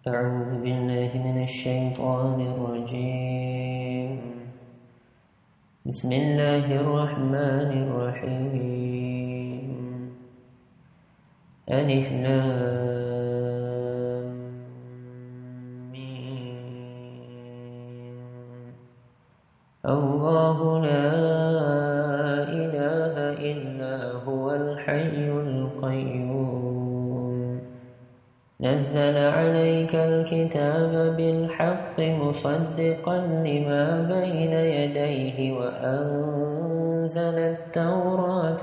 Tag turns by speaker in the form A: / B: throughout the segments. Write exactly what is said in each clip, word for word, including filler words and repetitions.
A: أعوذ بالله من الشيطان الرجيم. بسم الله الرحمن الرحيم. ألف لام ميم. الله لا إله إلا هو الحي القيوم نزل عليك الكتاب بالحق مصدقا لما بين يديه وأنزل التوراة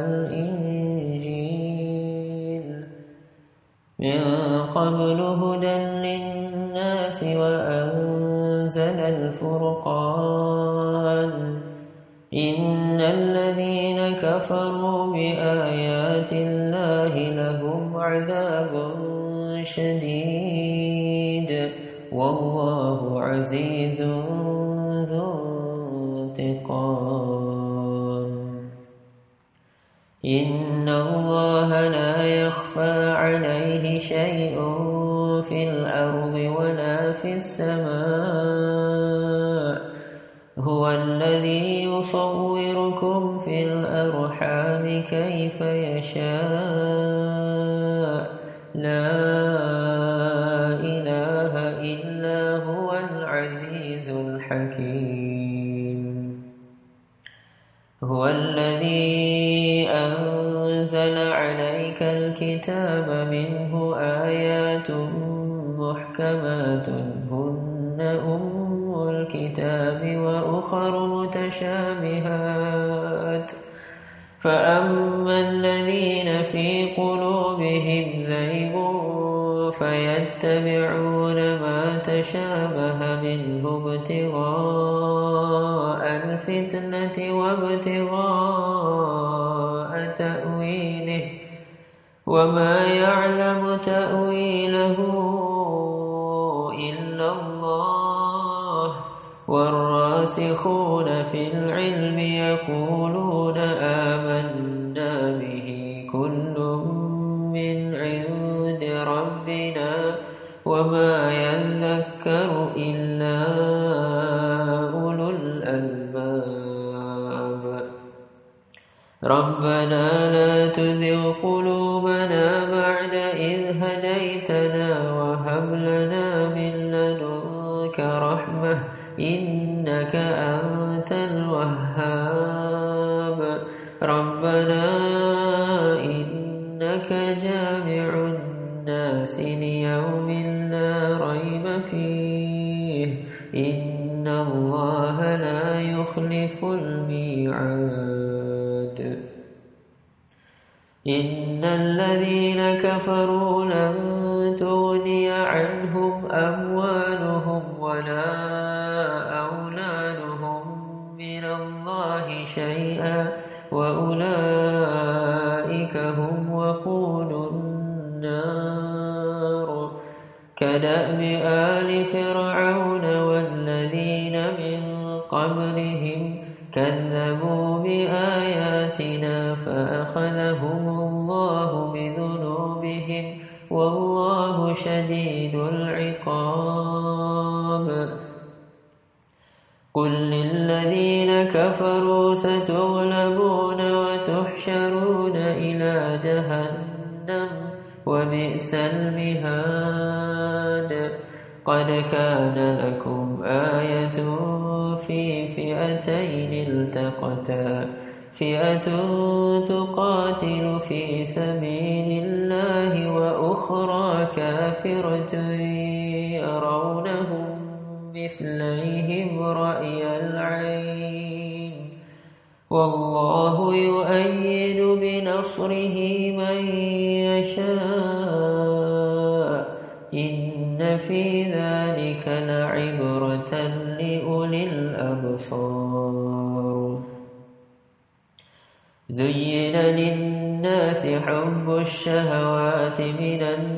A: والإنجيل من قبل هدى للناس وأنزل الفرقان إن الذين كفروا بآيات الله لهم عذاب شديد والله عزيز ذو انتقام. إن الله لا يخفى عليه شيء في الأرض ولا في السماء هو الذي يصوركم في الأرحام كيف يشاء لا إله إلا هو العزيز الحكيم. هو الذي أنزل عليك الكتاب منه آيات محكمات هن أم الكتاب وأخر متشابهات فأما الذين في قلوبهم زيغ فيتبعون ما تشابه منه ابتغاء الفتنة وابتغاء تأويله وما يعلم تأويله إلا الله والراسخون في العلم يقولون آمنا به كل من عند ربنا وما يذكر إلا أولو الألباب. ربنا لا تزغ قلوبنا بعد إذ هديتنا وهب لنا من لدنك رحمة إنك أنت الوهاب. ربنا إنك جامع الناس ليوم لا ريب فيه إن الله لا يخلف الميعاد. إن الذين كفروا لن تغني عنهم أموالهم ولا أولادهم من الله شيئا وأولئك هم وقود النار كدأب آل فرعون والذين من قبلهم كذبوا بآياتنا فأخذهم الله بذنوبهم والله شديد العقاب. قل للذين كفروا ستغلبون وتحشرون إلى جهنم وبئس المهاد. قد كان لكم آية في فئتين التقتا فئة تقاتل في سبيل الله وأخرى كافرة يرونهم مثليهم رأي العين والله يؤيد بنصره من يشاء إن في ذلك لعبرة لأولي الأبصار. زين للناس حب الشهوات من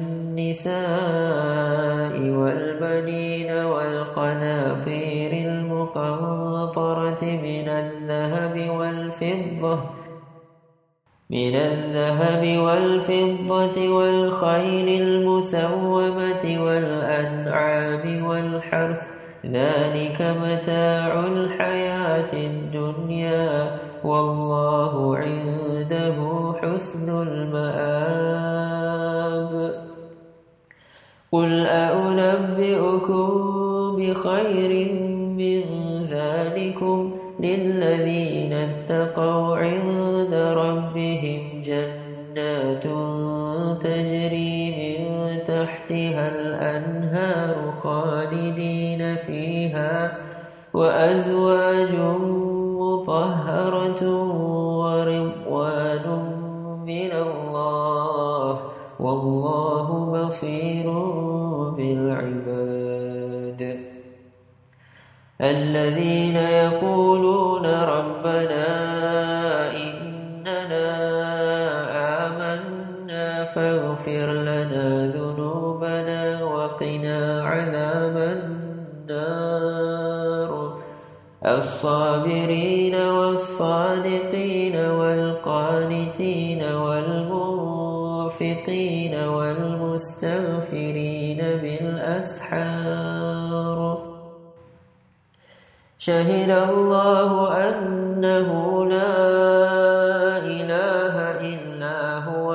A: النساء والبنين والقناطير المقنطرة من الذهب والفضة من الذهب والفضة والخيل المسومة والأنعام والحرث ذلك متاع الحياة الدنيا والله عنده حسن المآب قل أنبئكم بخير من ذلكم للذين اتقوا عند ربهم جنات تجري من تحتها الأنهار خالدين فيها وأزواج مطهرة ورضوان من الله والله بصير بالعباد الذين يقولون ربنا إننا آمنا فاغفر لنا ذنوبنا وقنا عذاب النار الصابرين والصادقين والقانتين والمنفقين والمستغفرين بالأسحار شهد الله أنه لا إله إلا هو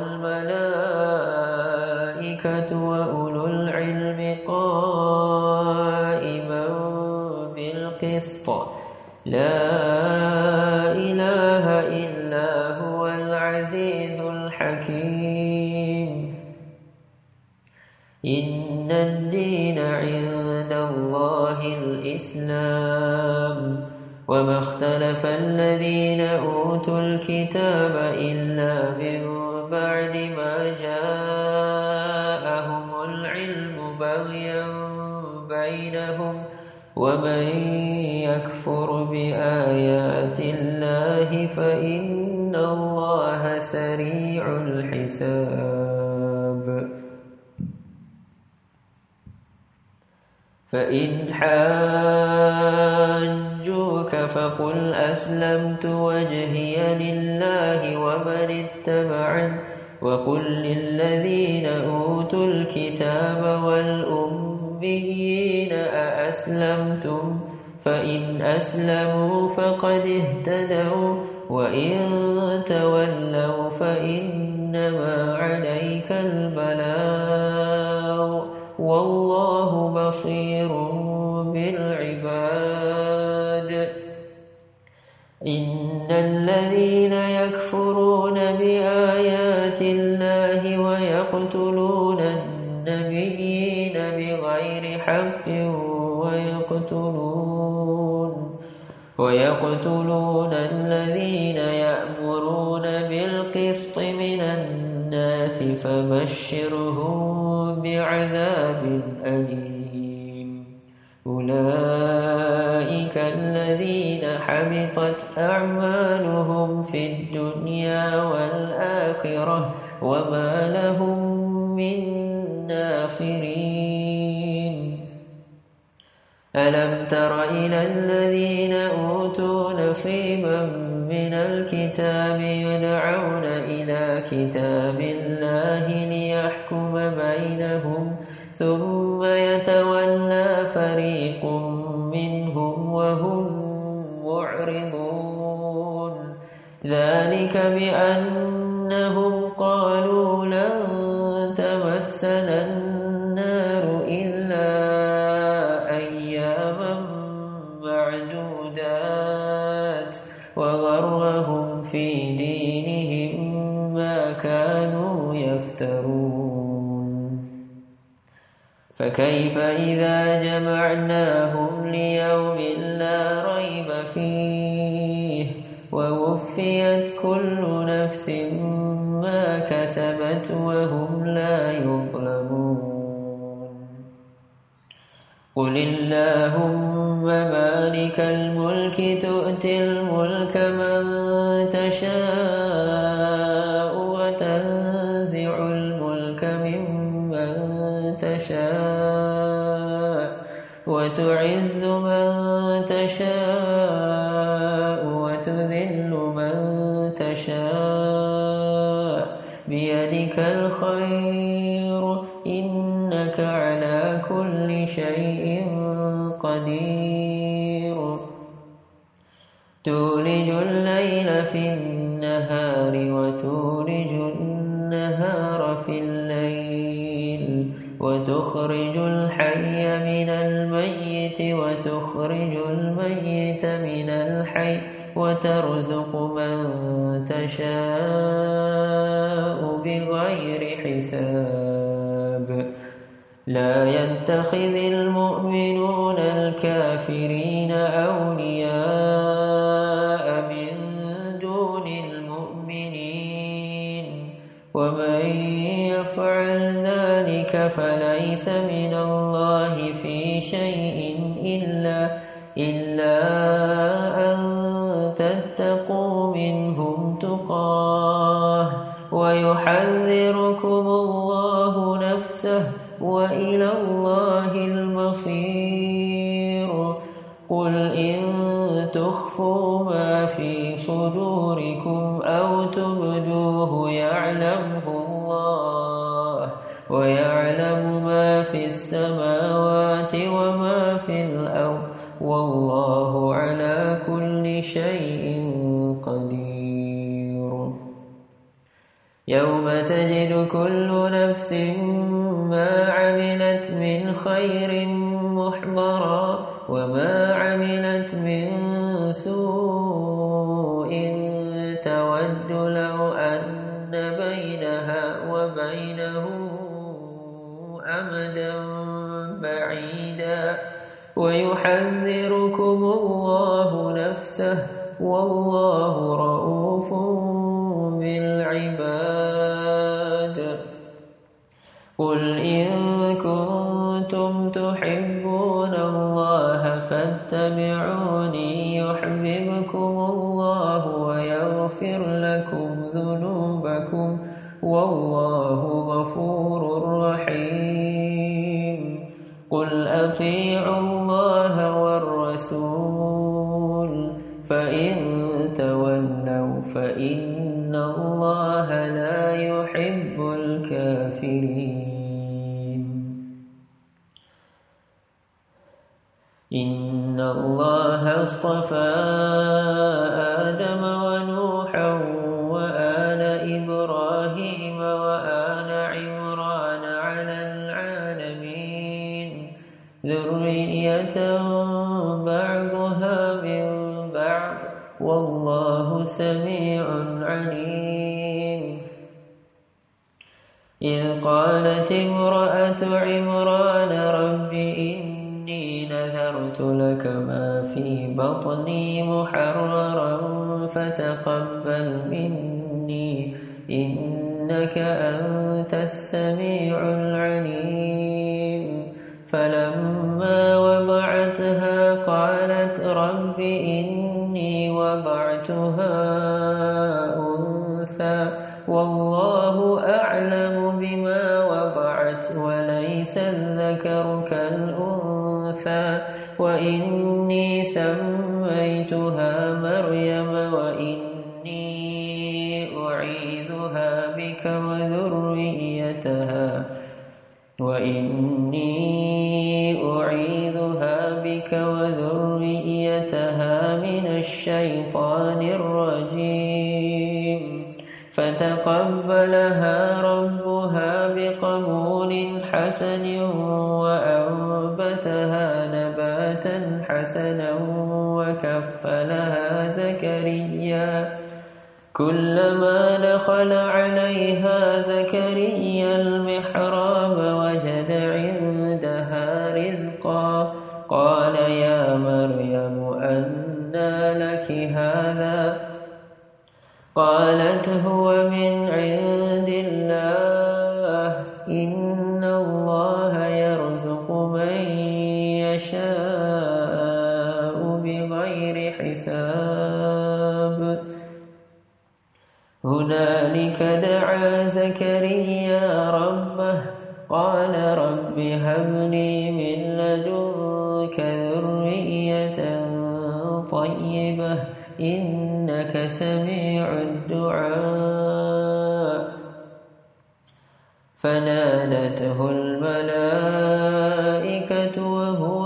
A: والملائكة وأولو العلم قائما بالقسط لا إله إلا هو العزيز الحكيم إن الدين عند الله الإسلام وما اختلف الذين أوتوا الكتاب إلا من بعد ما جاءهم العلم بغيا بينهم ومن يكفر بآيات الله فإن الله سريع الحساب فإن حاجوك فقل أسلمت وجهي لله ومن اتبعني وقل للذين أوتوا الكتاب والأميين أأسلمتم فإن أسلموا فقد اهتدوا وإن تولوا فإنما عليك البلاغ والله بصير بالعباد إن الذين يكفرون بآيات الله ويقتلون النبيين بغير حق ويقتلون ويقتلون الذين يأمرون بالقسط من الناس فبشرهم بعذاب أليم أولئك الذين حبطت أعمالهم في الدنيا والآخرة وما لهم من ناصرين ألم تر إلى الذين أوتوا نصيبا من الكتاب يدعون إلى كتاب الله ليحكم بينهم ثم يتولى فريق منهم وهم معرضون ذلك بأنهم قالوا لن تمسنا النار إلا أياما معدودات وغرهم في دينهم ما كانوا يفترون فكيف إذا جمعناهم ليوم لا ريب فيه ووفيت كل نفس ما كسبت وهم لا يظلمون قل اللهم مالك الملك تؤتي الملك من تشاء وتنزع الملك ممن تشاء وتعز من تشاء وتذل من تشاء بيدك الخير إنك على كل شيء قدير تولج الليل في النهار وتولج النهار في الليل وتخرج الحي من الميت وتخرج الميت من الحي وترزق من تشاء بغير حساب لا يتخذ المؤمنون الكافرين أولياء من دون المؤمنين ومن يفعل ذلك فليس من الله في شيء إلا, إلا أن تتقوا منهم تقاه ويحذركم الله نفسه وإلى الله المصير قل إن تخفوا ما في صدوركم أو تبدوه يعلمه الله ويعلم ما في السماوات وما في الأرض والله على كل شيء قدير يوم تجد كل نفس ما عملت من خير محضرا وما عملت من سوء تود لو أن بينها وبينه أمدا بعيدا ويحذركم الله نفسه والله رؤوف بالعباد قل إن كنتم تحبون الله فاتبعوني يحببكم الله ويغفر لكم ذنوبكم والله غفور رحيم قل أطيعوا الله والرسول فإن تولوا فإن الله لا يحب الكافرين إن الله اصطفى آدم ونوحا وآل إبراهيم وآل عمران على العالمين ذرية بعضها من بعض والله سميع عليم إذ قالت امرأة عمران رب إني نذرت لك ما في بطني محررا فتقبل مني إنك أنت السميع العليم فلما وضعتها قالت رب إني وضعتها أنثى والله أعلم بما وضعت وليس الذكر كالأنثى وإني سميتها مريم وإني أعيذها بك وذريتها وإني أعيذها بك وذريتها من الشيطان الرجيم فتقبلها ربها بقبول حسن وأنبتها نباتا حسنا وكفلها زكريا كلما دخل عليها زكريا المحراب وجد عندها رزقا قال يا مريم أنى لك هذا قالت هو من عند الله إن الله يرزق من يشاء بغير حساب هنالك دعا زكريا ربه قال رب هب لي من لدنك ذرية طيبة،، إنك سميع الدعاء. فنادته الملائكة وهو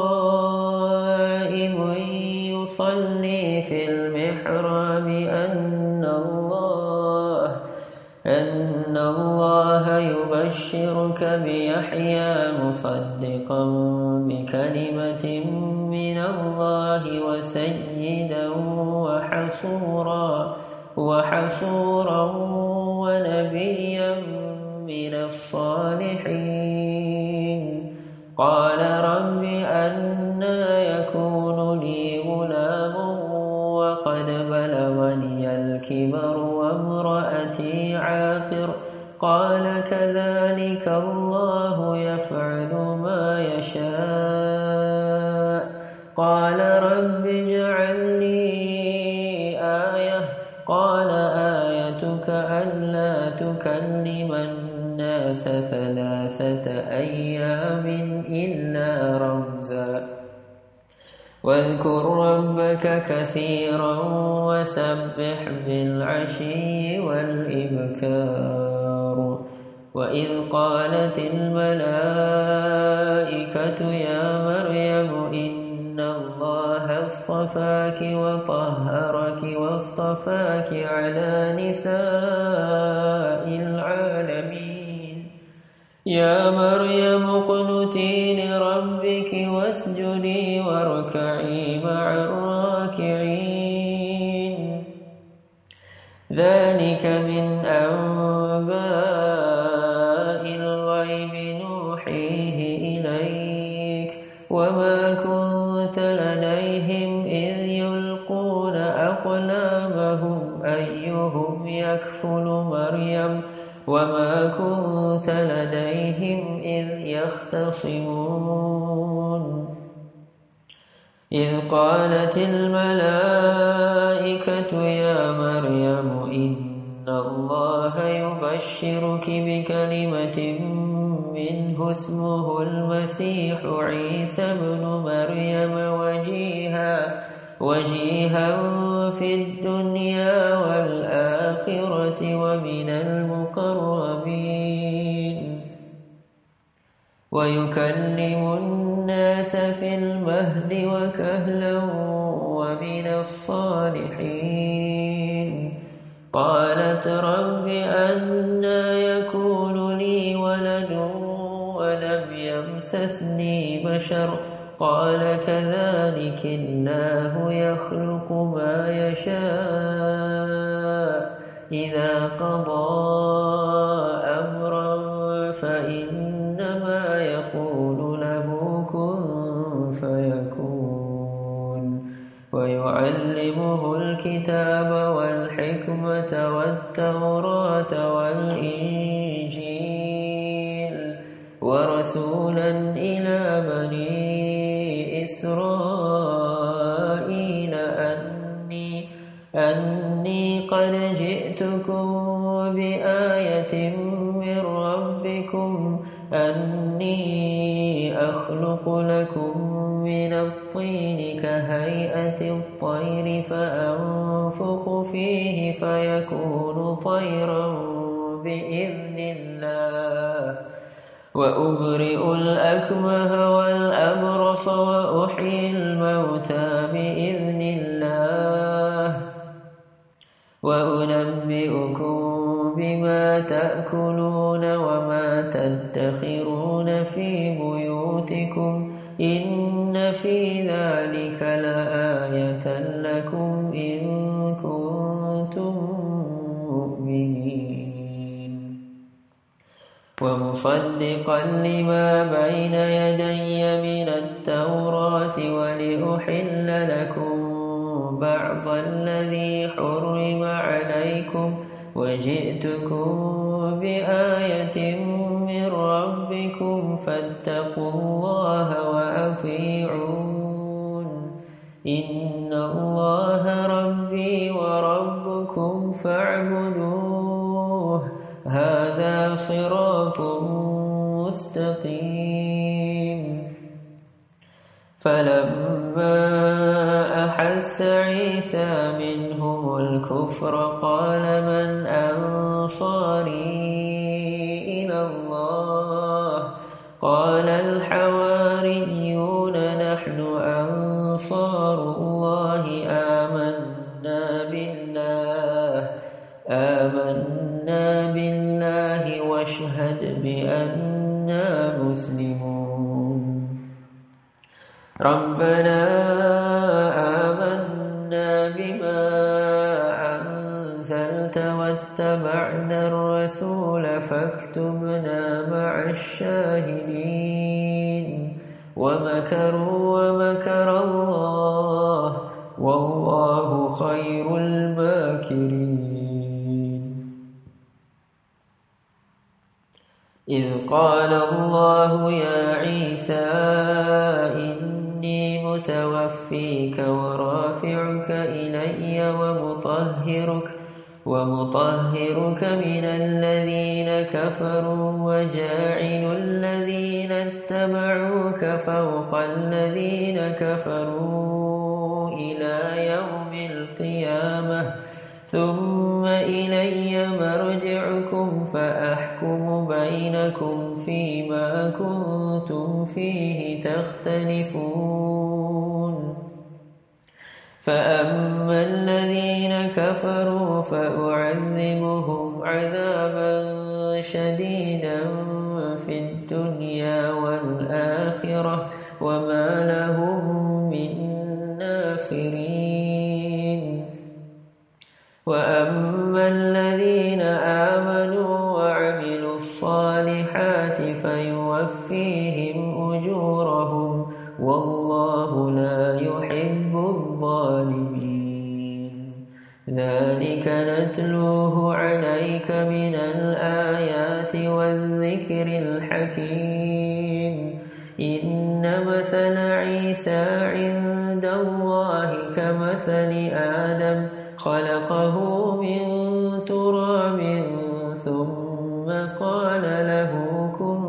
A: قائم يصلي في المحراب أن الله أن الله يبشرك بيحيى مصدقا بكلمة من الله وسيدا وحصورا وحصورا ونبيا من الصالحين. قال رب أنى يكون لي غلام وقد بلغني الكبر وامرأتي عاقر. قال كذلك الله يفعل ما يشاء. قال رب اجعل لي آية. قال آيتك ألا تكلم الناس ثلاثة أيام إلا رمزا. واذكر ربك كثيرا وسبح بالعشي والإبكار. وإذ قالت الملائكة يا مريم إن الله اصطفاك وطهرك واصطفاك على نساء العالمين. يا مريم اقنتي لربك واسجدي واركعي مع الراكعين. ذلك من أنباء الغيب نوحيه إليك وما كنت لديهم إذ يلقون أقلامهم أيهم يكفل مريم وما كنت لديهم إذ يختصمون. إذ قالت الملائكة يا مريم إن الله يبشرك بكلمة منه اسمه المسيح عيسى ابن مريم وجيها وجيها في الدنيا والآخرة ومن المقربين. ويكلم الناس في المهد وكهلا ومن الصالحين. قالت رب أنى يكون لي ولد ولم يمسسني بشر. قال كذلك الله يخلق ما يشاء إذا قضى أمرا فإنما يقول له كن فيكون. ويعلمه الكتاب والحكمة والتوراة والإنجيل ورسولا إلى بني إسرائيل أني أني قد جئتكم بآية من ربكم أني أخلق لكم من الطين كهيئة الطير فأنفخ فيه فيكون طيرا بإذن الله. وأبرئ الأكمه والأبرص وأحيي الموتى بإذن الله. وأنبئكم بما تأكلون وما تدخرون في بيوتكم إن في ذلك لآية لكم إن كنتم مؤمنين. ومصدقا لما بين يدي من التوراة ولأحل لكم بعض الذي حرم عليكم وجئتكم بآية من ربكم فاتقوا الله وأطيعون. إن الله ربي وربكم فاعبدوه هذا صراط مستقيم. فلما أحس عيسى منهم الكفر قال من أنصاري إلى إنا مسلمون ربنا آمنا بما أنزلت واتبعنا الرسول فاكتبنا مع الشاهدين ومكروا ومكر الله والله خير الماكرين إذ قال الله يا عيسى إني متوفيك ورافعك إلي ومطهرك ومطهرك من الذين كفروا وجاعل الذين اتبعوك فوق الذين كفروا إلى يوم القيامة ثم إلي مرجعكم فأحكم بينكم فيما كنتم فيه تختلفون فأما الذين كفروا فأعذبهم عذابا شديدا في الدنيا والآخرة وما لهم من ناصرين وأما الذين آمنوا وعملوا الصالحات فيوفيهم أجورهم والله لا يحب الظالمين ذلك نتلوه عليك من الآيات والذكر الحكيم إن مثل عيسى عند الله كمثل آدم خلقه من تراب ثم قال له كن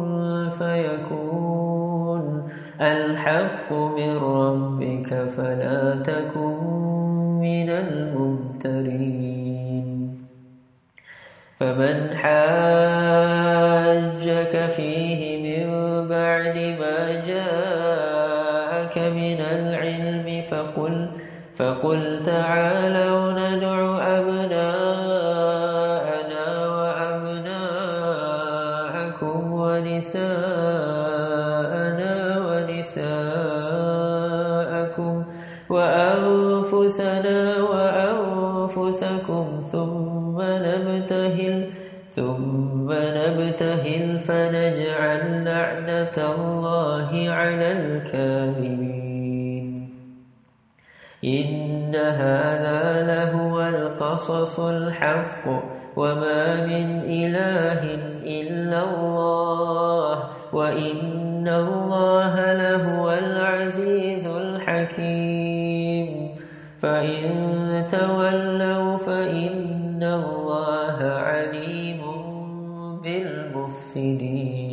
A: فيكون الحق من ربك فلا تكن من الممترين فمن حاجك فيه من بعد ما جاءك من العلم فقل فقل تعالوا ندع أبناءنا وأبناءكم ونساءنا ونساءكم وأنفسنا وأنفسكم ثم نبتهل ثم نبتهل فنجعل لعنة الله على الكاذبين إن هذا لهو القصص الحق وما من إله إلا الله وإن الله لهو العزيز الحكيم فإن تولوا فإن الله عليم بالمفسدين